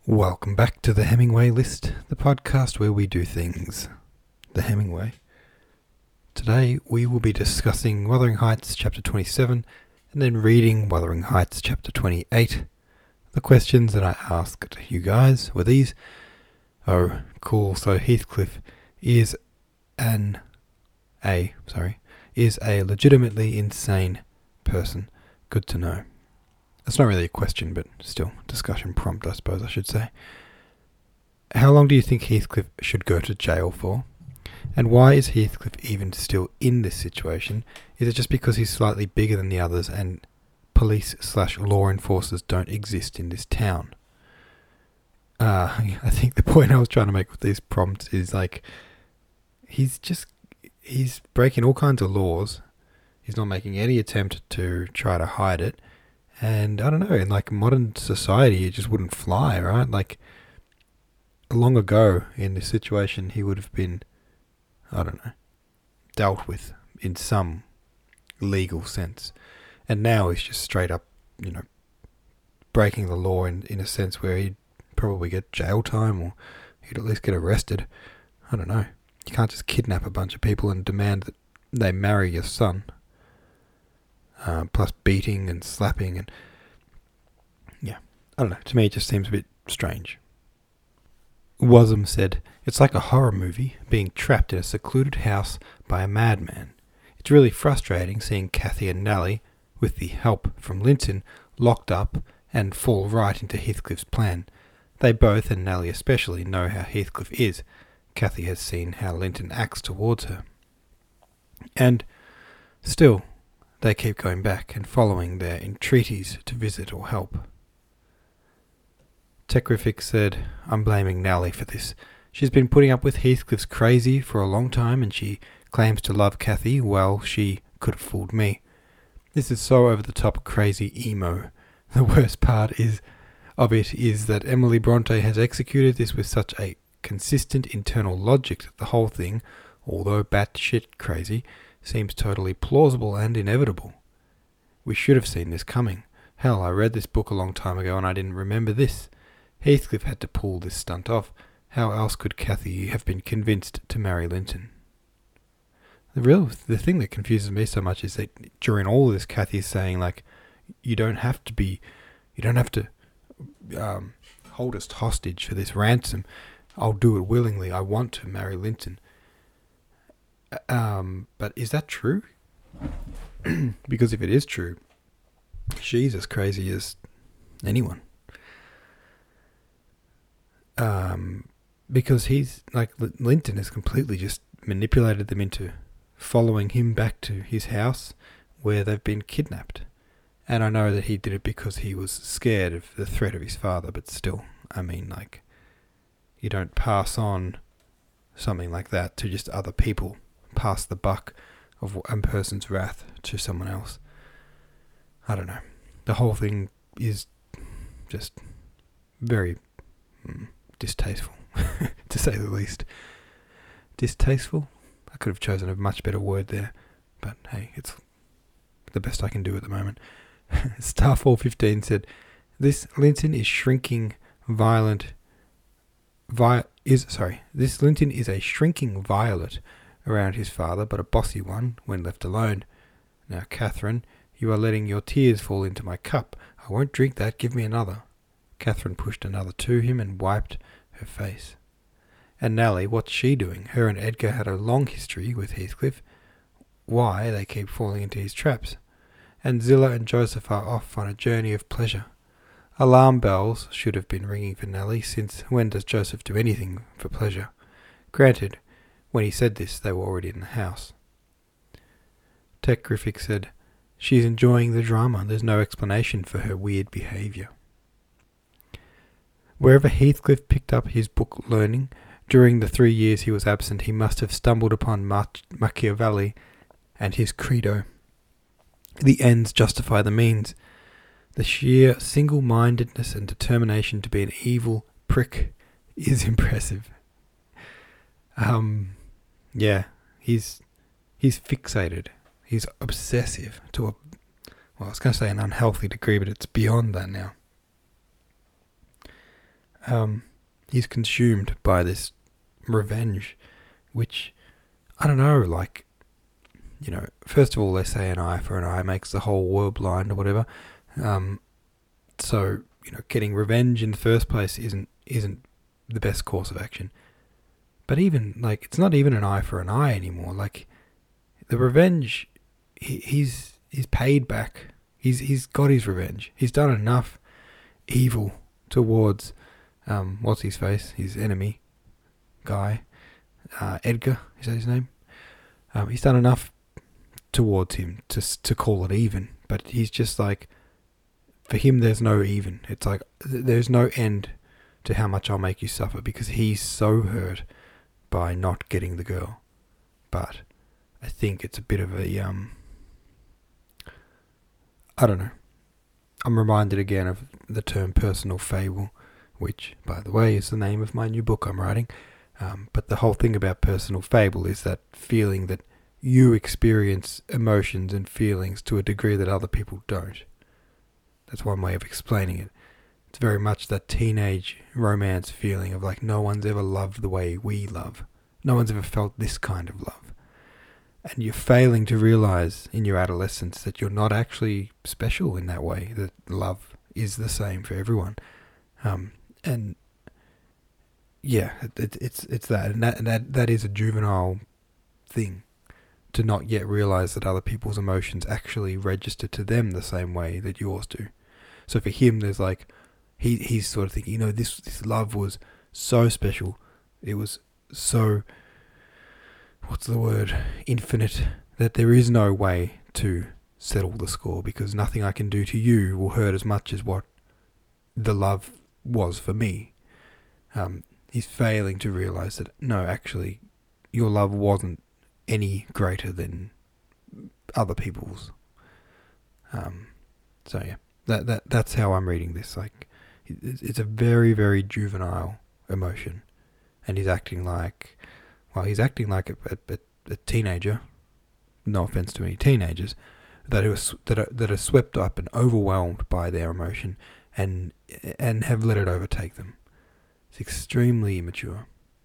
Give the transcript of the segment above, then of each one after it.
Welcome back to the Hemingway List, the podcast where we do things the Hemingway. Today we will be discussing Wuthering Heights chapter 27 and then reading Wuthering Heights chapter 28. The questions that I asked you guys were these. Oh, cool. So Heathcliff is a legitimately insane person. Good to know. It's not really a question, but still, discussion prompt, I suppose I should say. How long do you think Heathcliff should go to jail for? And why is Heathcliff even still in this situation? Is it just because he's slightly bigger than the others and police/law enforcers don't exist in this town? I think the point I was trying to make with these prompts is he's breaking all kinds of laws. He's not making any attempt to try to hide it. And I don't know, in modern society, it just wouldn't fly, right? Long ago in this situation, he would have been, dealt with in some legal sense. And now he's just straight up, breaking the law in a sense where he'd probably get jail time or he'd at least get arrested. I don't know. You can't just kidnap a bunch of people and demand that they marry your son. Plus beating and slapping and I don't know, to me it just seems a bit strange. Wasm said, "It's like a horror movie being trapped in a secluded house by a madman. It's really frustrating seeing Cathy and Nally, with the help from Linton, locked up and fall right into Heathcliff's plan. They both, and Nally especially, know how Heathcliff is. Cathy has seen how Linton acts towards her. And still, they keep going back and following their entreaties to visit or help." Tecrific said, "I'm blaming Nally for this. She's been putting up with Heathcliff's crazy for a long time and she claims to love Cathy. Well, she could have fooled me. This is so over-the-top crazy emo. The worst part of it is that Emily Bronte has executed this with such a consistent internal logic that the whole thing, although batshit crazy, seems totally plausible and inevitable. We should have seen this coming. Hell, I read this book a long time ago and I didn't remember this. Heathcliff had to pull this stunt off. How else could Cathy have been convinced to marry Linton?" The thing that confuses me so much is that during all of this, Cathy's saying you don't have to hold us hostage for this ransom. I'll do it willingly. I want to marry Linton. But is that true? Because if it is true, she's as crazy as anyone. Because he's Linton has completely just manipulated them into following him back to his house where they've been kidnapped. And I know that he did it because he was scared of the threat of his father, but still, you don't pass on something like that to just other people. Pass the buck of a person's wrath to someone else. I don't know. The whole thing is just very distasteful, to say the least. Distasteful? I could have chosen a much better word there, but hey, it's the best I can do at the moment. Starfall 15 said, This Linton is a shrinking violet around his father, but a bossy one when left alone. Now, Catherine, you are letting your tears fall into my cup. I won't drink that. Give me another." Catherine pushed another to him and wiped her face. "And Nally, what's she doing? Her and Edgar had a long history with Heathcliff. Why they keep falling into his traps? And Zillah and Joseph are off on a journey of pleasure. Alarm bells should have been ringing for Nally, since when does Joseph do anything for pleasure? Granted, when he said this, they were already in the house." Tecrific said, "She's enjoying the drama. There's no explanation for her weird behaviour." Wherever Heathcliff picked up his book learning, during the 3 years he was absent, he must have stumbled upon Machiavelli and his credo. The ends justify the means. The sheer single-mindedness and determination to be an evil prick is impressive. He's fixated. He's obsessive to I was going to say an unhealthy degree, but it's beyond that now. he's consumed by this revenge, which, I don't know, like, first of all, they say an eye for an eye makes the whole world blind or whatever. So, getting revenge in the first place isn't the best course of action. But even, like, it's not even an eye for an eye anymore. Like, the revenge, he's paid back. He's got his revenge. He's done enough evil towards, what's his face? His enemy guy. Edgar, is that his name? He's done enough towards him to call it even. But he's just like, for him there's no even. It's like, there's no end to how much I'll make you suffer, because he's so hurt by not getting the girl. But I think it's a bit of a, I don't know. I'm reminded again of the term personal fable, which, by the way, is the name of my new book I'm writing. But the whole thing about personal fable is that feeling that you experience emotions and feelings to a degree that other people don't. That's one way of explaining it. It's very much that teenage romance feeling of like, no one's ever loved the way we love. No one's ever felt this kind of love. And you're failing to realize in your adolescence that you're not actually special in that way, that love is the same for everyone. And yeah, it's that. And that is a juvenile thing, to not yet realize that other people's emotions actually register to them the same way that yours do. So for him, there's like, he's sort of thinking, this love was so special. It was so, what's the word, infinite, that there is no way to settle the score, because nothing I can do to you will hurt as much as what the love was for me. He's failing to realize that, no, actually, your love wasn't any greater than other people's. So yeah, that's how I'm reading this. Like, it's a very, very juvenile emotion, and he's acting like a teenager. No offense to any teenagers that are swept up and overwhelmed by their emotion, and have let it overtake them. It's extremely immature.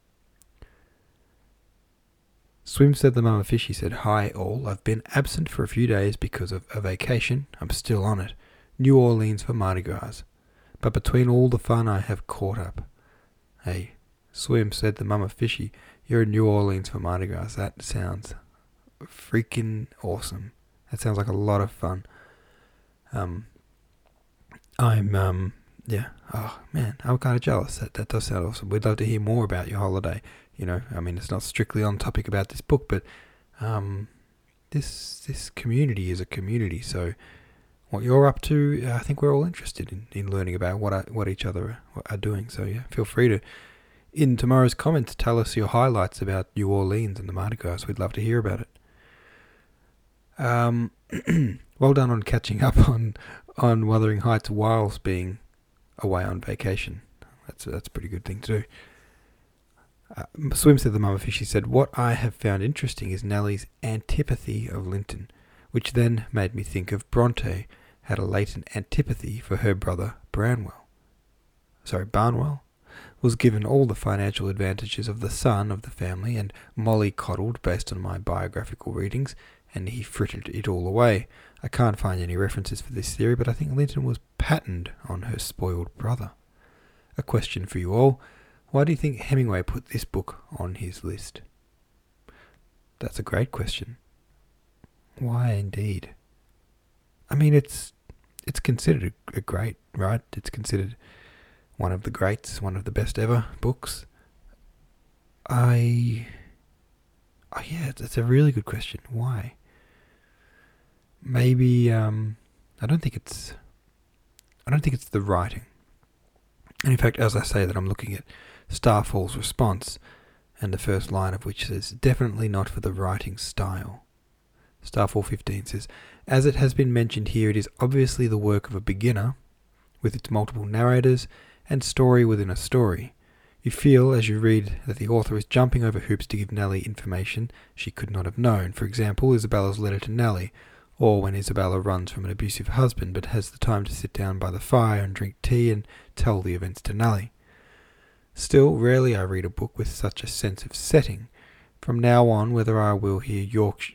Swim said the mama fish. He said, "Hi all, I've been absent for a few days because of a vacation. I'm still on it. New Orleans for Mardi Gras. But between all the fun I have caught up." Hey, Swim said the mama fishy, you're in New Orleans for Mardi Gras. That sounds freaking awesome. That sounds like a lot of fun. Yeah. Oh man, I'm kind of jealous. That does sound awesome. We'd love to hear more about your holiday. I mean, it's not strictly on topic about this book, but this community is a community. So what you're up to, I think we're all interested in learning about what each other are doing. So yeah, feel free to, in tomorrow's comments, tell us your highlights about New Orleans and the Mardi Gras. We'd love to hear about it. Well done on catching up on Wuthering Heights whilst being away on vacation. That's a pretty good thing to do. Swim said the mama fish. He said, "What I have found interesting is Nellie's antipathy of Linton, which then made me think of Bronte had a latent antipathy for her brother Barnwell, was given all the financial advantages of the son of the family and mollycoddled based on my biographical readings, and he frittered it all away. I can't find any references for this theory, but I think Linton was patterned on her spoiled brother. A question for you all. Why do you think Hemingway put this book on his list?" That's a great question. Why indeed? I mean, it's considered a great, right? It's considered one of the greats, one of the best ever books. Yeah, it's a really good question. Why? Maybe I don't think it's the writing. And in fact, as I say that, I'm looking at Starfall's response, and the first line of which says, "Definitely not for the writing style." Starfall 15 says, "As it has been mentioned here, it is obviously the work of a beginner, with its multiple narrators and story within a story. You feel, as you read, that the author is jumping over hoops to give Nellie information she could not have known. For example, Isabella's letter to Nellie, or when Isabella runs from an abusive husband but has the time to sit down by the fire and drink tea and tell the events to Nellie. Still, rarely I read a book with such a sense of setting. From now on, whenever I will hear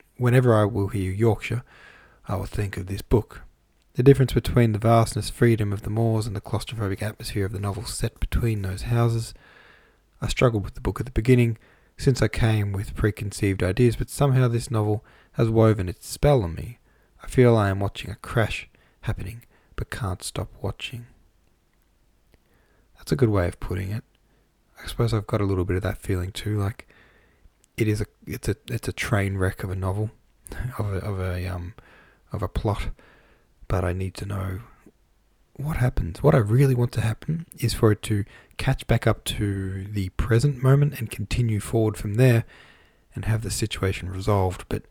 Yorkshire, I will think of this book. The difference between the vastness freedom of the moors and the claustrophobic atmosphere of the novel set between those houses. I struggled with the book at the beginning, since I came with preconceived ideas, but somehow this novel has woven its spell on me. I feel I am watching a crash happening, but can't stop watching. That's a good way of putting it. I suppose I've got a little bit of that feeling too. Like it's a train wreck of a novel, of a plot. But I need to know what happens. What I really want to happen is for it to catch back up to the present moment and continue forward from there, and have the situation resolved. But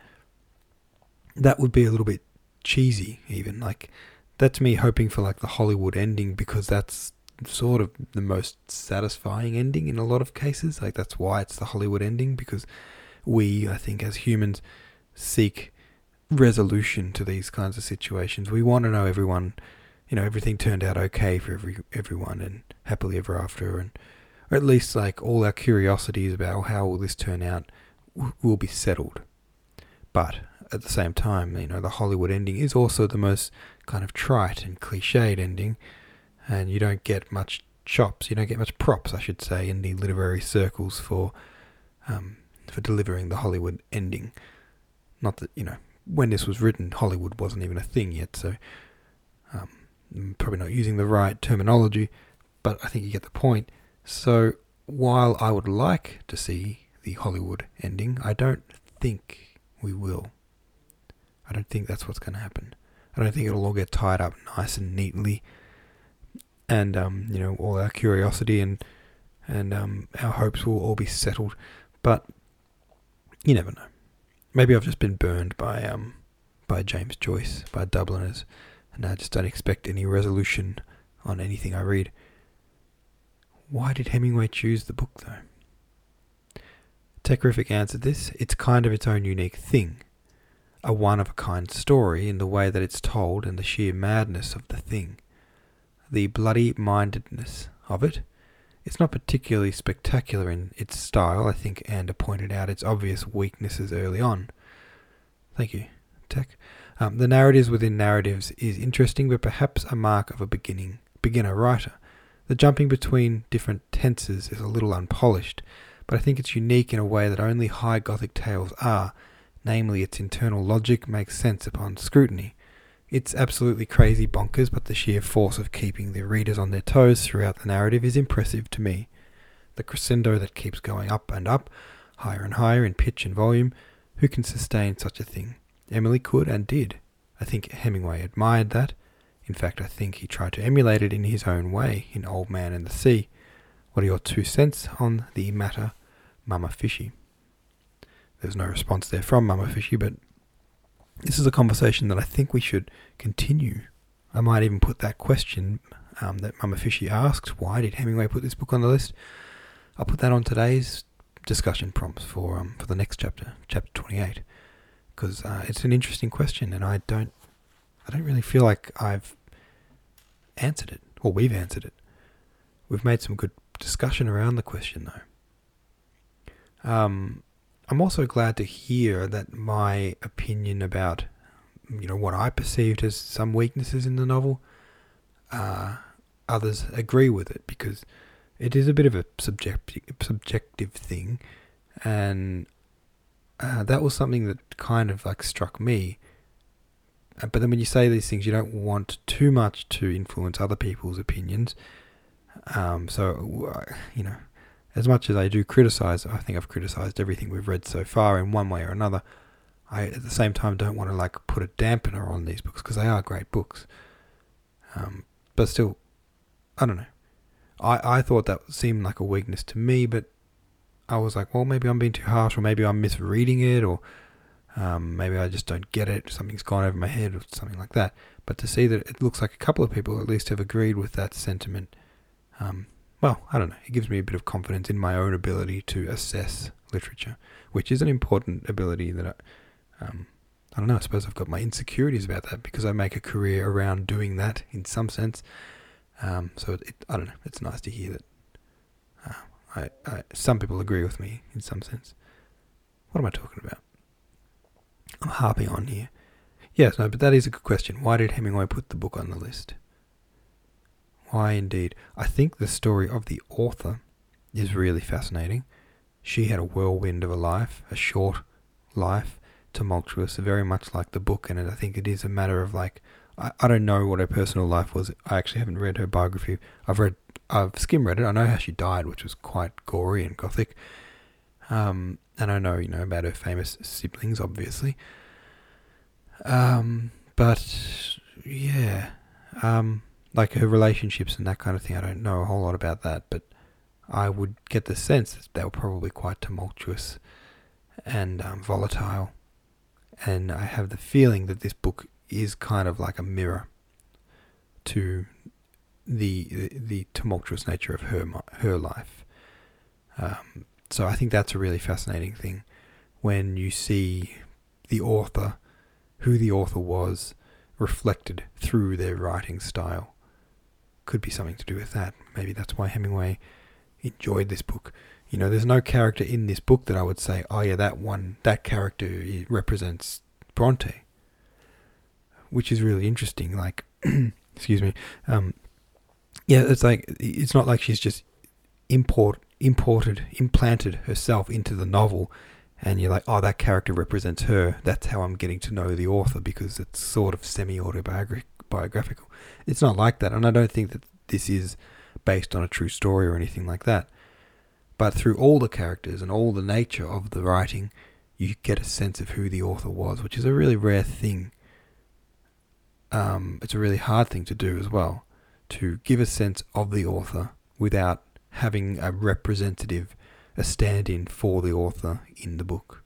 that would be a little bit cheesy, even. Like, that's me hoping for like the Hollywood ending, because that's sort of the most satisfying ending in a lot of cases. Like, that's why it's the Hollywood ending, because we, I think, as humans, seek resolution to these kinds of situations. We want to know everything turned out okay for everyone and happily ever after, or at least like all our curiosities about how will this turn out will be settled. But at the same time, the Hollywood ending is also the most kind of trite and cliched ending, and you don't get much props, I should say, in the literary circles for delivering the Hollywood ending. Not that, when this was written, Hollywood wasn't even a thing yet, so probably not using the right terminology, but I think you get the point. So while I would like to see the Hollywood ending, I don't think we will. I don't think that's what's going to happen. I don't think it'll all get tied up nice and neatly, and all our curiosity and our hopes will all be settled. But you never know. Maybe I've just been burned by James Joyce, by Dubliners, and I just don't expect any resolution on anything I read. Why did Hemingway choose the book, though? Techrific answered this. It's kind of its own unique thing. A one-of-a-kind story in the way that it's told, and the sheer madness of the thing. The bloody-mindedness of it. It's not particularly spectacular in its style. I think Ander pointed out its obvious weaknesses early on. Thank you, Tech. The narratives within narratives is interesting, but perhaps a mark of a beginner writer. The jumping between different tenses is a little unpolished, but I think it's unique in a way that only high Gothic tales are, namely its internal logic makes sense upon scrutiny. It's absolutely crazy bonkers, but the sheer force of keeping the readers on their toes throughout the narrative is impressive to me. The crescendo that keeps going up and up, higher and higher in pitch and volume, who can sustain such a thing? Emily could and did. I think Hemingway admired that. In fact, I think he tried to emulate it in his own way in Old Man and the Sea. What are your 2 cents on the matter, Mama Fishy? There's no response there from Mama Fishy, but this is a conversation that I think we should continue. I might even put that question that Mama Fishy asked, why did Hemingway put this book on the list? I'll put that on today's discussion prompts for the next chapter 28, because it's an interesting question, and I don't really feel like I've answered it, or we've answered it. We've made some good discussion around the question, though. I'm also glad to hear that my opinion about, what I perceived as some weaknesses in the novel, others agree with it, because it is a bit of a subjective thing, and that was something that kind of like struck me. But then when you say these things, you don't want too much to influence other people's opinions. As much as I do criticize, I think I've criticized everything we've read so far in one way or another. I, at the same time, don't want to put a dampener on these books, because they are great books. But still, I don't know. I thought that seemed like a weakness to me, but I was like, well, maybe I'm being too harsh, or maybe I'm misreading it, or maybe I just don't get it. Something's gone over my head, or something like that. But to see that it looks like a couple of people at least have agreed with that sentiment, well, I don't know. It gives me a bit of confidence in my own ability to assess literature, which is an important ability that I don't know. I suppose I've got my insecurities about that, because I make a career around doing that in some sense. So I don't know. It's nice to hear that Some people agree with me in some sense. What am I talking about? I'm harping on here. Yes, no, but that is a good question. Why did Hemingway put the book on the list? Why indeed? I think the story of the author is really fascinating. She had a whirlwind of a life, a short life, tumultuous, very much like the book, and I think it is a matter of like, I don't know what her personal life was. I actually haven't read her biography. I've skim read it. I know how she died, which was quite gory and gothic. And I know, about her famous siblings, obviously. But yeah, like her relationships and that kind of thing. I don't know a whole lot about that, but I would get the sense that they were probably quite tumultuous and volatile. And I have the feeling that this book is kind of like a mirror to the tumultuous nature of her life. So I think that's a really fascinating thing when you see the author, who the author was, reflected through their writing style. Could be something to do with that. Maybe that's why Hemingway enjoyed this book. There's no character in this book that I would say, oh yeah, that character represents Bronte, which is really interesting. Like, excuse me. It's not like she's just implanted herself into the novel, and you're like, oh, that character represents her. That's how I'm getting to know the author, because it's sort of semi-autobiographical. It's not like that, and I don't think that this is based on a true story or anything like that. But through all the characters and all the nature of the writing, you get a sense of who the author was, which is a really rare thing. It's a really hard thing to do as well, to give a sense of the author without having a representative, a stand-in for the author in the book.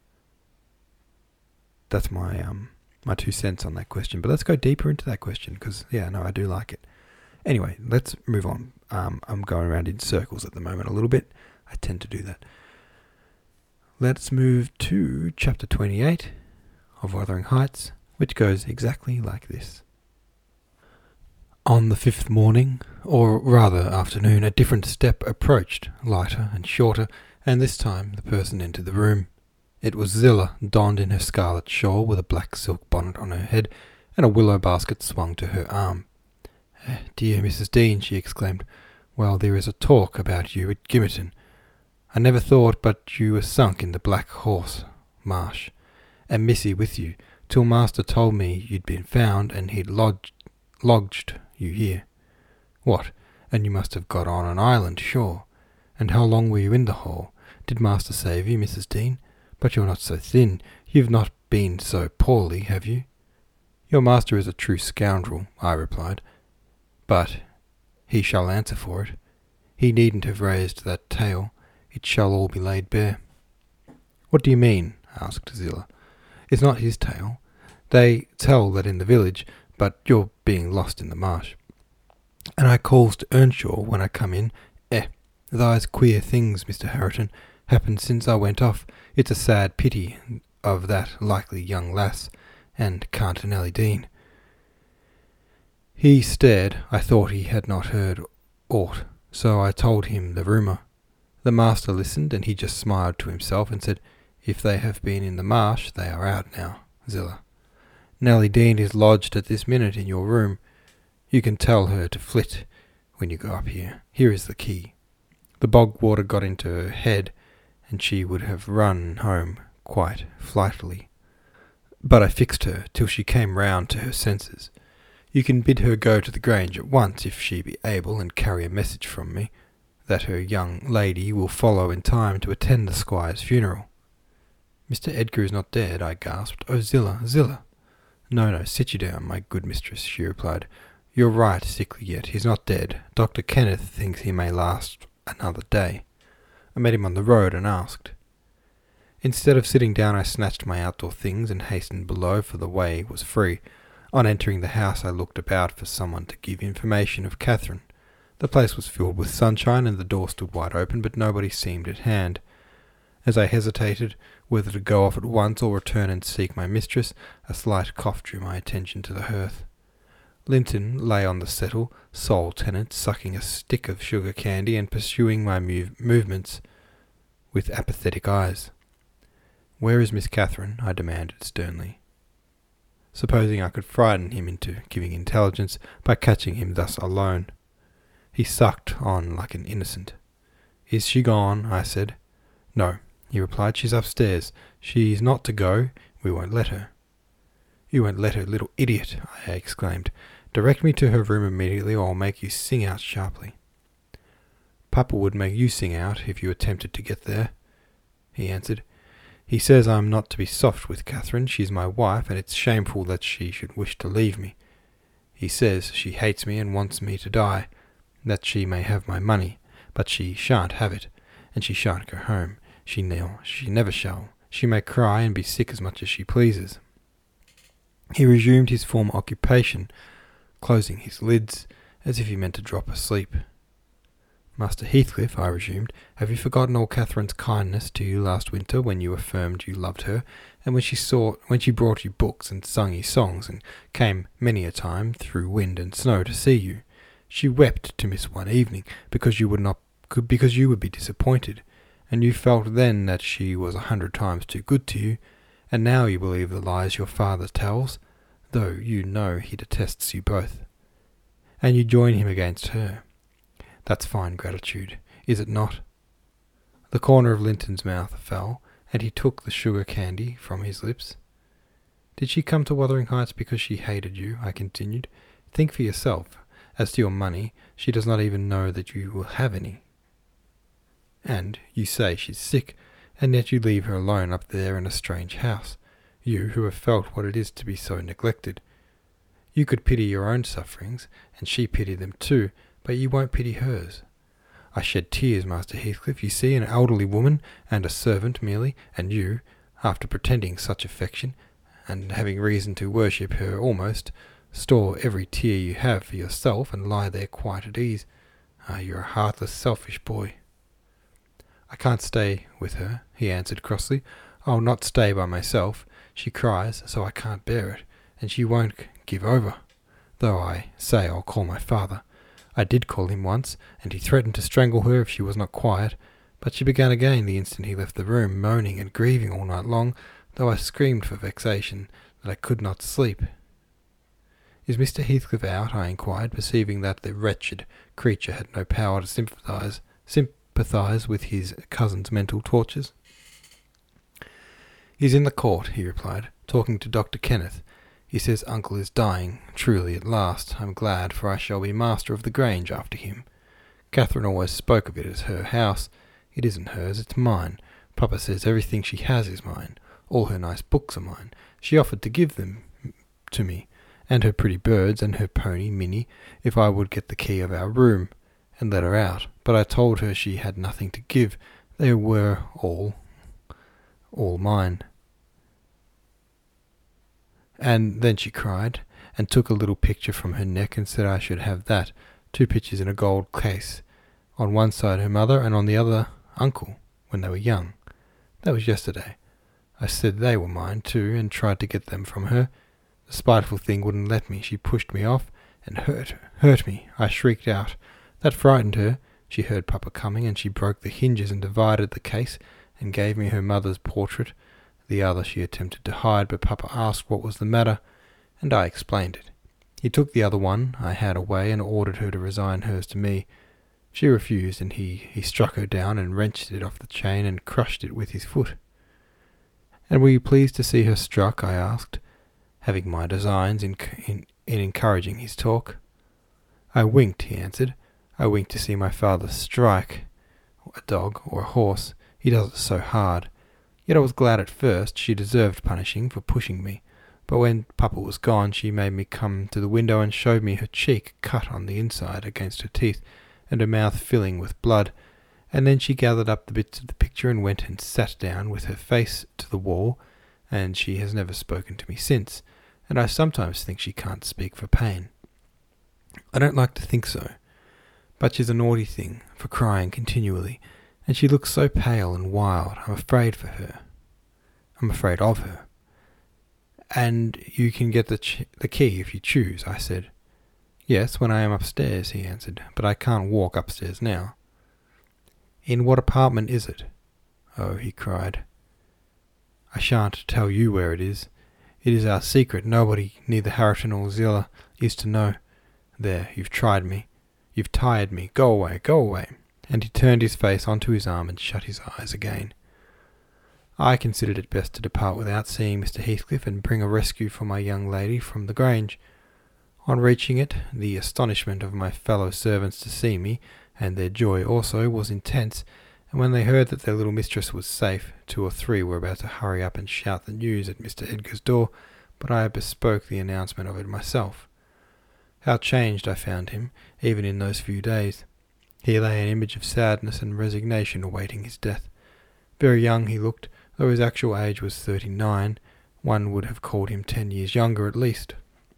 That's my 2 cents on that question. But let's go deeper into that question, because I do like it. Anyway, let's move on. I'm going around in circles at the moment a little bit. I tend to do that. Let's move to chapter 28 of Wuthering Heights, which goes exactly like this. On the 5th morning, or rather afternoon, a different step approached, lighter and shorter, and this time the person entered the room. It was Zillah, donned in her scarlet shawl with a black silk bonnet on her head, and a willow basket swung to her arm. "Dear Mrs. Dean," she exclaimed, "well, there is a talk about you at Gimmerton. I never thought but you were sunk in the Black Horse marsh, and Missy with you, till Master told me you'd been found, and he'd lodged you here. What, and you must have got on an island, sure. And how long were you in the hole? Did Master save you, Mrs. Dean? But you're not so thin. You've not been so poorly, have you?" "Your master is a true scoundrel," I replied. "But he shall answer for it. He needn't have raised that tale. It shall all be laid bare." "What do you mean?" asked Zillah. "It's not his tale. They tell that in the village, but you're being lost in the marsh. And I calls to Earnshaw when I come in. Those queer things, Mr. Harriton, happened since I went off. It's a sad pity of that likely young lass, and can't Nelly Dean." He stared. I thought he had not heard aught, so I told him the rumour. The master listened, and he just smiled to himself and said, "If they have been in the marsh, they are out now, Zillah. Nelly Dean is lodged at this minute in your room. You can tell her to flit when you go up here. Here is the key." The bog water got into her head, and she would have run home quite flightily. But I fixed her till she came round to her senses. You can bid her go to the Grange at once, if she be able, and carry a message from me, that her young lady will follow in time to attend the squire's funeral. "Mr. Edgar is not dead," I gasped. "Oh, Zillah, Zillah!" No, sit you down, my good mistress," she replied. "You're right sickly yet. He's not dead. Dr. Kenneth thinks he may last another day. I met him on the road and asked." Instead of sitting down, I snatched my outdoor things and hastened below, for the way was free. On entering the house, I looked about for someone to give information of Catherine. The place was filled with sunshine, and the door stood wide open, but nobody seemed at hand. As I hesitated whether to go off at once or return and seek my mistress, a slight cough drew my attention to the hearth. Linton lay on the settle, sole tenant, sucking a stick of sugar candy and pursuing my movements with apathetic eyes. "Where is Miss Catherine?" I demanded sternly, supposing I could frighten him into giving intelligence by catching him thus alone. He sucked on like an innocent. "Is she gone?" I said. "No," he replied. "She's upstairs. She's not to go. We won't let her." "You won't let her, little idiot!" I exclaimed. "Direct me to her room immediately, or I'll make you sing out sharply." "Papa would make you sing out if you attempted to get there," he answered. "He says I'm not to be soft with Catherine. She's my wife, and it's shameful that she should wish to leave me. He says she hates me and wants me to die, that she may have my money, but she shan't have it, and she shan't go home. She never shall. She may cry and be sick as much as she pleases." He resumed his former occupation, closing his lids, as if he meant to drop asleep. "Master Heathcliff," I resumed, "have you forgotten all Catherine's kindness to you last winter, when you affirmed you loved her, and when she brought you books and sung you songs, and came many a time through wind and snow to see you? She wept to miss one evening, because you would be disappointed, and you felt then that she was 100 times too good to you, and now you believe the lies your father tells, though you know he detests you both, and you join him against her. That's fine gratitude, is it not?" The corner of Linton's mouth fell, and he took the sugar candy from his lips. "Did she come to Wuthering Heights because she hated you?" I continued. "Think for yourself. As to your money, she does not even know that you will have any. And you say she's sick, and yet you leave her alone up there in a strange house, you who have felt what it is to be so neglected. You could pity your own sufferings, and she pity them too, but you won't pity hers. I shed tears, Master Heathcliff, you see, an elderly woman, and a servant merely, and you, after pretending such affection, and having reason to worship her almost, store every tear you have for yourself, and lie there quite at ease. You're a heartless, selfish boy." "I can't stay with her," he answered crossly. "I'll not stay by myself. She cries, so I can't bear it, and she won't give over, though I say I'll call my father. I did call him once, and he threatened to strangle her if she was not quiet, but she began again the instant he left the room, moaning and grieving all night long, though I screamed for vexation that I could not sleep." "Is Mr. Heathcliff out?" I inquired, perceiving that the wretched creature had no power to sympathize with his cousin's mental tortures. "He's in the court," he replied, "talking to Dr. Kenneth. He says uncle is dying, truly at last. I'm glad, for I shall be master of the Grange after him. Catherine always spoke of it as her house. It isn't hers, it's mine. Papa says everything she has is mine. All her nice books are mine. She offered to give them to me, and her pretty birds, and her pony, Minnie, if I would get the key of our room, and let her out. But I told her she had nothing to give. They were all mine. And then she cried, and took a little picture from her neck and said I should have that, 2 pictures in a gold case. On one side her mother, and on the other uncle, when they were young. That was yesterday. I said they were mine too, and tried to get them from her. The spiteful thing wouldn't let me. She pushed me off, and hurt me. I shrieked out. That frightened her. She heard Papa coming, and she broke the hinges and divided the case, and gave me her mother's portrait. The other she attempted to hide, but Papa asked what was the matter, and I explained it. He took the other one I had away, and ordered her to resign hers to me. She refused, and he struck her down, and wrenched it off the chain, and crushed it with his foot. "And were you pleased to see her struck?" I asked, having my designs in encouraging his talk. "I winked," he answered. "I winked to see my father strike a dog or a horse. He does it so hard. Yet I was glad at first. She deserved punishing for pushing me. But when Papa was gone, she made me come to the window and showed me her cheek cut on the inside against her teeth, and her mouth filling with blood. And then she gathered up the bits of the picture and went and sat down with her face to the wall, and she has never spoken to me since, and I sometimes think she can't speak for pain. I don't like to think so, but she's a naughty thing for crying continually, and she looks so pale and wild. I'm afraid for her. I'm afraid of her." "And you can get the key if you choose," I said. Yes, when I am upstairs, he answered, but I can't walk upstairs now. In what apartment is it? Oh, he cried. I shan't tell you where it is. It is our secret. Nobody, neither Harriton or Zillah, is to know. There, you've tried me. You've tired me. Go away, go away. And he turned his face onto his arm and shut his eyes again. I considered it best to depart without seeing Mr. Heathcliff and bring a rescue for my young lady from the Grange. On reaching it, the astonishment of my fellow servants to see me, and their joy also, was intense, and when they heard that their little mistress was safe, 2 or 3 were about to hurry up and shout the news at Mr. Edgar's door, but I bespoke the announcement of it myself. How changed I found him, even in those few days. He lay an image of sadness and resignation awaiting his death. Very young he looked, though his actual age was 39, one would have called him 10 years younger at least.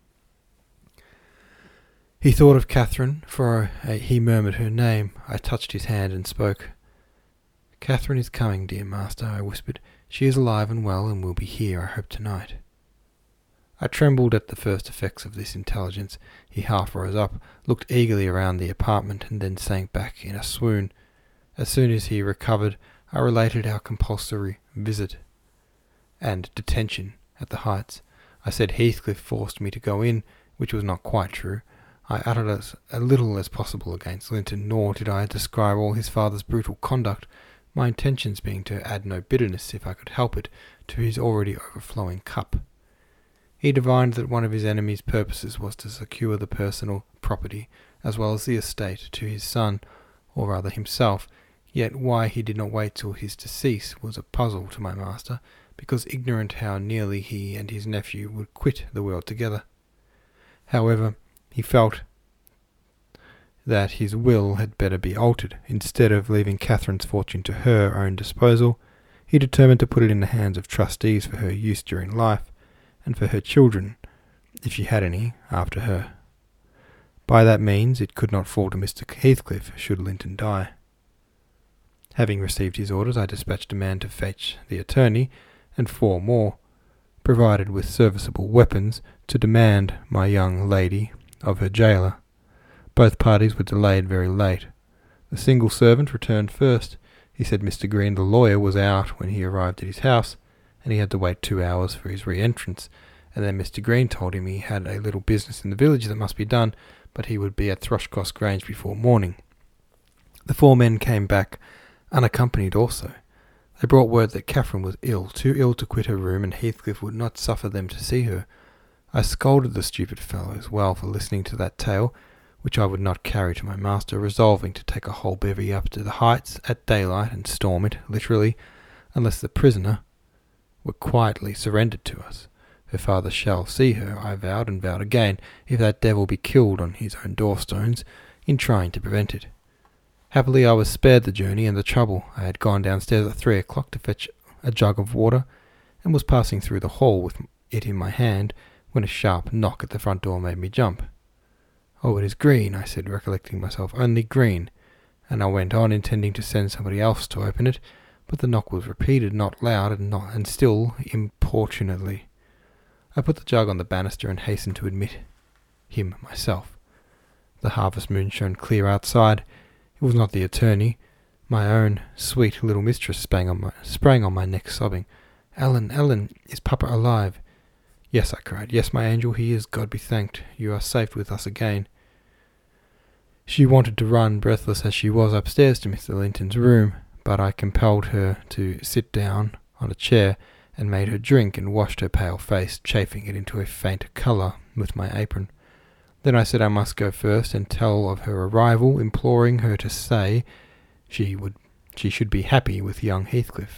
He thought of Catherine, for he murmured her name. I touched his hand and spoke. Catherine is coming, dear master, I whispered. She is alive and well, and will be here, I hope, tonight. I trembled at the first effects of this intelligence. He half rose up, looked eagerly around the apartment, and then sank back in a swoon. As soon as he recovered, I related our compulsory visit and detention at the Heights. I said Heathcliff forced me to go in, which was not quite true. I uttered as little as possible against Linton, nor did I describe all his father's brutal conduct, my intentions being to add no bitterness, if I could help it, to his already overflowing cup. He divined that one of his enemy's purposes was to secure the personal property, as well as the estate, to his son, or rather himself, yet why he did not wait till his decease was a puzzle to my master, because ignorant how nearly he and his nephew would quit the world together. However, he felt that his will had better be altered. Instead of leaving Catherine's fortune to her own disposal, he determined to put it in the hands of trustees for her use during life, and for her children, if she had any, after her. By that means it could not fall to Mr. Heathcliff should Linton die. Having received his orders, I dispatched a man to fetch the attorney, and 4 more, provided with serviceable weapons, to demand my young lady of her gaoler. Both parties were delayed very late. The single servant returned first. He said Mr. Green, the lawyer, was out when he arrived at his house, and he had to wait 2 hours for his re-entrance, and then Mr. Green told him he had a little business in the village that must be done, but he would be at Thrushcross Grange before morning. The 4 men came back, unaccompanied also. They brought word that Catherine was ill, too ill to quit her room, and Heathcliff would not suffer them to see her. I scolded the stupid fellows well for listening to that tale, which I would not carry to my master, resolving to take a whole bevy up to the Heights at daylight and storm it, literally, unless the prisoner were quietly surrendered to us. Her father shall see her, I vowed and vowed again, if that devil be killed on his own doorstones, in trying to prevent it. Happily I was spared the journey and the trouble. I had gone downstairs at 3 o'clock to fetch a jug of water, and was passing through the hall with it in my hand, when a sharp knock at the front door made me jump. Oh, it is Green, I said, recollecting myself, only Green, and I went on, intending to send somebody else to open it, but the knock was repeated, not loud, and still importunately. I put the jug on the banister and hastened to admit him myself. The harvest moon shone clear outside. It was not the attorney. My own sweet little mistress sprang on my neck, sobbing. "Ellen, Ellen, is Papa alive?" "Yes," I cried. "Yes, my angel, he is, God be thanked. You are safe with us again." She wanted to run, breathless as she was, upstairs to Mr. Linton's room, but I compelled her to sit down on a chair, and made her drink, and washed her pale face, chafing it into a faint colour with my apron. Then I said I must go first and tell of her arrival, imploring her to say she should be happy with young Heathcliff.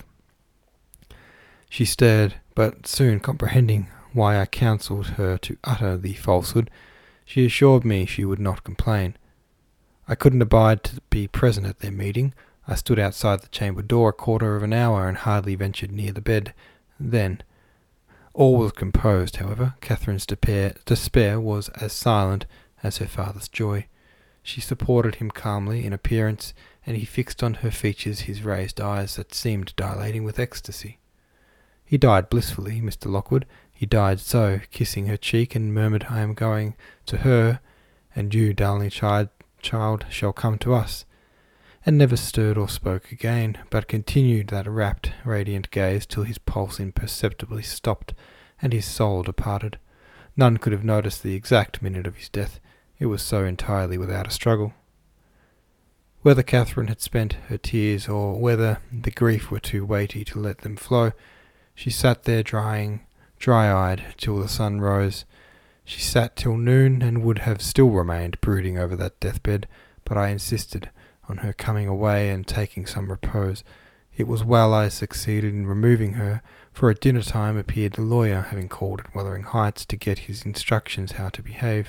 She stared, but soon comprehending why I counselled her to utter the falsehood, she assured me she would not complain. I couldn't abide to be present at their meeting. I stood outside the chamber door a quarter of an hour, and hardly ventured near the bed. Then all was composed, however. Catherine's despair was as silent as her father's joy. She supported him calmly in appearance, and he fixed on her features his raised eyes that seemed dilating with ecstasy. He died blissfully, Mr. Lockwood. He died so, kissing her cheek, and murmured, "I am going to her, and you, darling child, shall come to us," and never stirred or spoke again, but continued that rapt, radiant gaze till his pulse imperceptibly stopped and his soul departed. None could have noticed the exact minute of his death, it was so entirely without a struggle. Whether Catherine had spent her tears, or whether the grief were too weighty to let them flow, she sat there dry-eyed till the sun rose. She sat till noon, and would have still remained brooding over that deathbed, but I insisted on her coming away and taking some repose. It was well I succeeded in removing her, for at dinner time appeared the lawyer, having called at Wuthering Heights to get his instructions how to behave.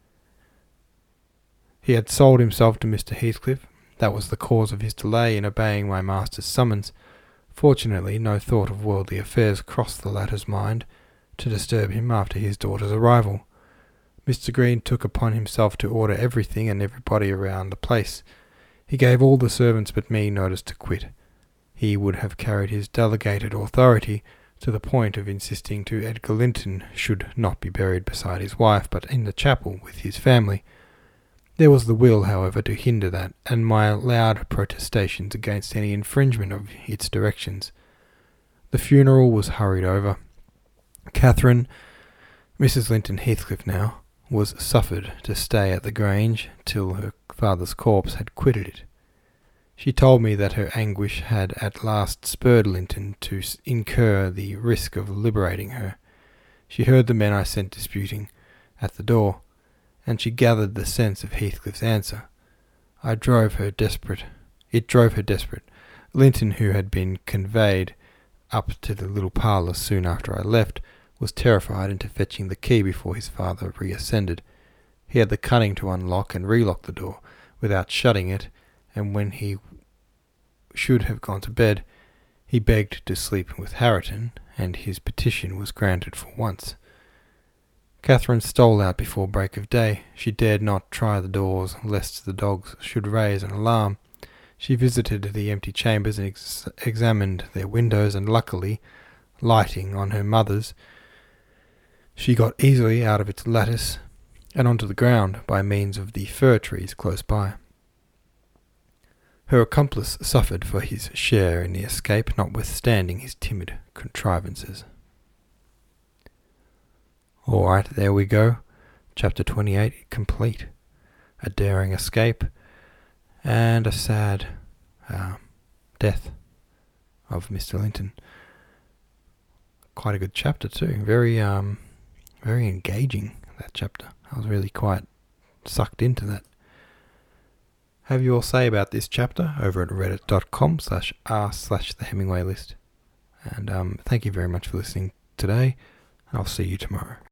He had sold himself to Mr. Heathcliff. That was the cause of his delay in obeying my master's summons. Fortunately, no thought of worldly affairs crossed the latter's mind to disturb him after his daughter's arrival. Mr. Green took upon himself to order everything and everybody around the place. He gave all the servants but me notice to quit. He would have carried his delegated authority to the point of insisting to Edgar Linton should not be buried beside his wife, but in the chapel with his family. There was the will, however, to hinder that, and my loud protestations against any infringement of its directions. The funeral was hurried over. Catherine, Mrs. Linton Heathcliff now, was suffered to stay at the Grange till her father's corpse had quitted it. She told me that her anguish had at last spurred Linton to incur the risk of liberating her. She heard the men I sent disputing at the door, and she gathered the sense of Heathcliff's answer. It drove her desperate. Linton, who had been conveyed up to the little parlour soon after I left, was terrified into fetching the key before his father reascended. He had the cunning to unlock and relock the door without shutting it, and when he should have gone to bed, he begged to sleep with Hareton, and his petition was granted for once. Catherine stole out before break of day. She dared not try the doors, lest the dogs should raise an alarm. She visited the empty chambers and examined their windows, and luckily, lighting on her mother's, she got easily out of its lattice and onto the ground by means of the fir trees close by. Her accomplice suffered for his share in the escape, notwithstanding his timid contrivances. All right, there we go. Chapter 28 complete. A daring escape and a sad death of Mr. Linton. Quite a good chapter too. Very engaging, that chapter. I was really quite sucked into that. Have your say about this chapter over at reddit.com/r/thehemingwaylist. And thank you very much for listening today. I'll see you tomorrow.